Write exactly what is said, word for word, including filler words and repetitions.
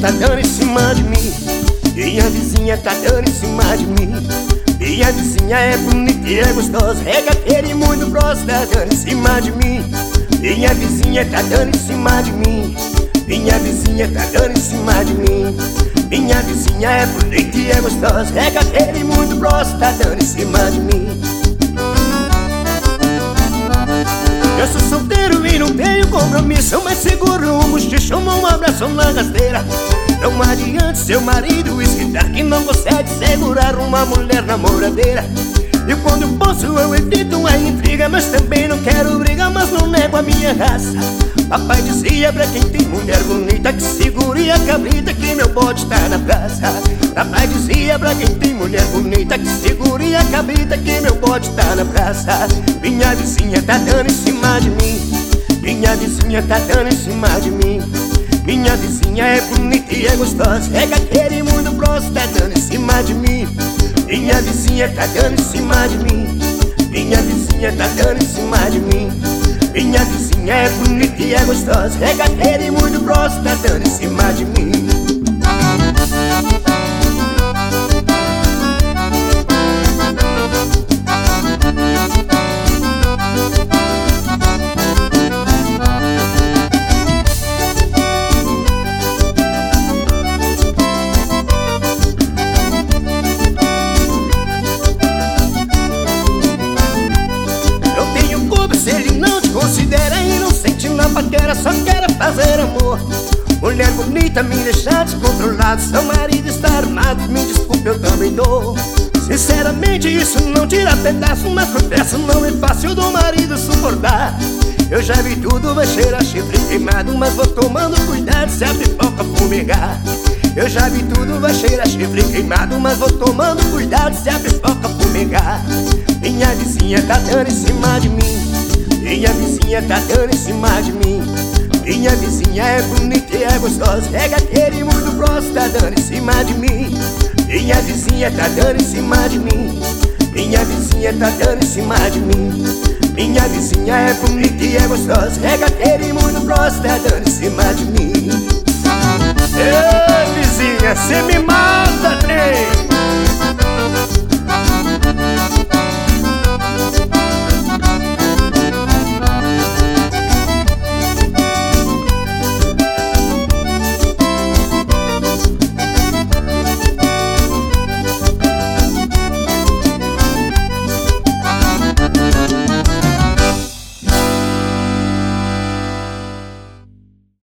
tá dando em cima de mim. Minha vizinha tá dando em cima de mim. Minha vizinha é bonita e é gostosa, regateira e muito grossa, tá dando em cima de mim. Minha vizinha tá dando em cima de mim. Minha vizinha tá dando em cima de mim. Minha vizinha é bonita e é gostosa, regateira e muito grossa, tá dando em cima de mim. Eu sou solteiro e não tenho compromisso, mas seguro um bochicho, um abraço na rasteira. Não adianta seu marido esquentar que não consegue segurar uma mulher namoradeira. E quando posso eu evito a intriga, mas também não quero briga, mas não nego a minha raça. Papai dizia pra quem tem mulher bonita que segure a cabrita que meu bote tá na praça. Papai dizia pra quem tem mulher bonita que segure a cabrita que meu bote tá na praça. Minha vizinha tá dando em cima de mim. Minha vizinha tá dando em cima de mim. Minha vizinha é bonita e é gostosa, é gateira e muito grossa, tá dando em cima de mim. Minha vizinha tá dando em cima de mim. Minha vizinha tá dando em cima de mim. Minha vizinha é bonita e é gostosa, é gateira e muito grossa, tá dando em cima de mim. Se ele não te considera inocente na paquera, só quer fazer amor. Mulher bonita me deixa descontrolado, seu marido está armado, me desculpe eu também dou. Sinceramente isso não tira pedaço, mas confesso não é fácil do marido suportar. Eu já vi tudo, vai cheirar chifre queimado, mas vou tomando cuidado se a pipoca fumegar. Eu já vi tudo, vai cheirar chifre queimado, mas vou tomando cuidado se a pipoca fumegar. Minha vizinha tá dando em cima de mim. Minha vizinha tá dando em cima de mim. Minha vizinha é bonita e é gostosa, é gateira e muito grossa, tá dando em cima de mim. Minha vizinha tá dando em cima de mim. Minha vizinha tá dando em cima de mim. Minha vizinha é bonita e é gostosa, é gateira e muito grossa, tá dando em cima de mim. Ei, vizinha, cê me mata, trem!